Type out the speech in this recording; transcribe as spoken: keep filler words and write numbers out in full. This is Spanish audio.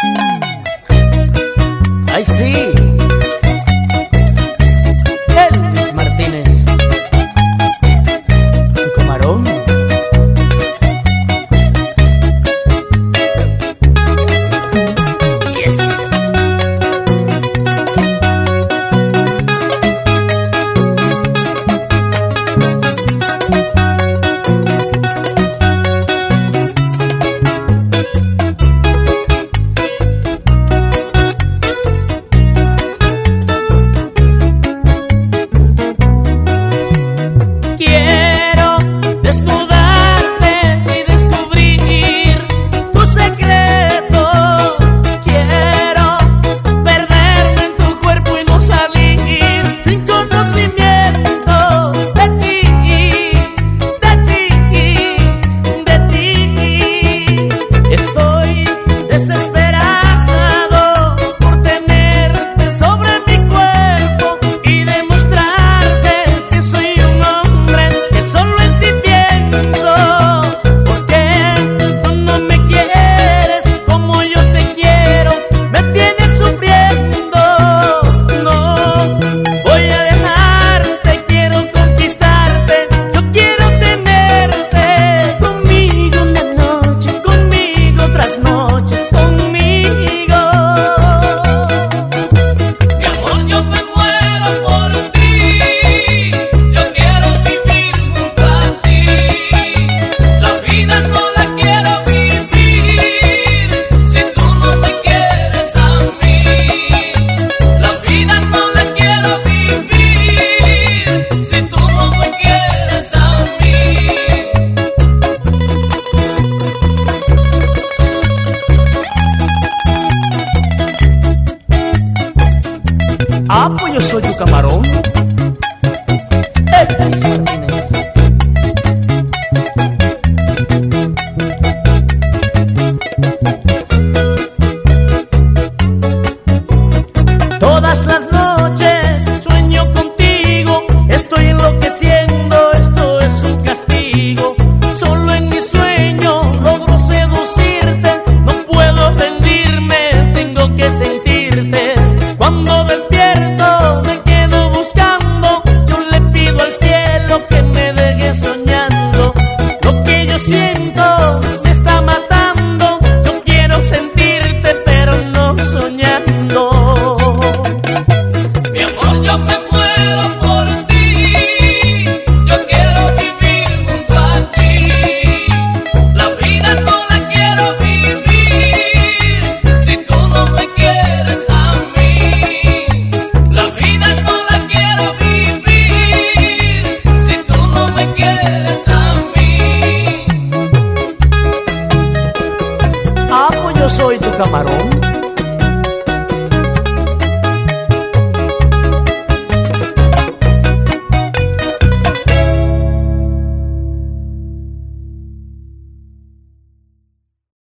¡Ay, sí! Elvis Martínez, tu camarón. Yes. Quiero desnudarte y descubrir tu secreto. Quiero perderme en tu cuerpo y no salir sin conocimiento de ti, de ti, de ti. Estoy desesperado por tenerte sobre mi cuerpo y demostrarte que soy un hombre que solo en ti pienso. Porque tú no me quieres como yo te quiero, me tienes sufriendo. No voy a dejarte, quiero conquistarte, yo quiero tenerte conmigo una noche, conmigo otras noches, conmigo. Mi amor, yo me muero por ti, yo quiero vivir junto a ti. La vida no la quiero vivir si tú no me quieres a mí. La vida no la quiero vivir si tú no me quieres a mí. Ah, pues yo soy tu camarón. Elvis Martínez. Todas las noches sueño contigo, estoy enloqueciendo, esto es un castigo. Solo en mi sueño logro seducirte, no puedo rendirme, tengo que sentirte. Cuando despierto me quedo buscando, yo le pido al cielo que me deje soñando. Lo que yo siento me está matando, yo quiero sentirte pero no soñando. Mi amor, yo me muero por ti, yo quiero vivir junto a ti. La vida no la quiero vivir si tú no me quieres a mí. La vida no la quiero vivir si tú no me quieres a mí. Ah, pues yo soy tu camarón.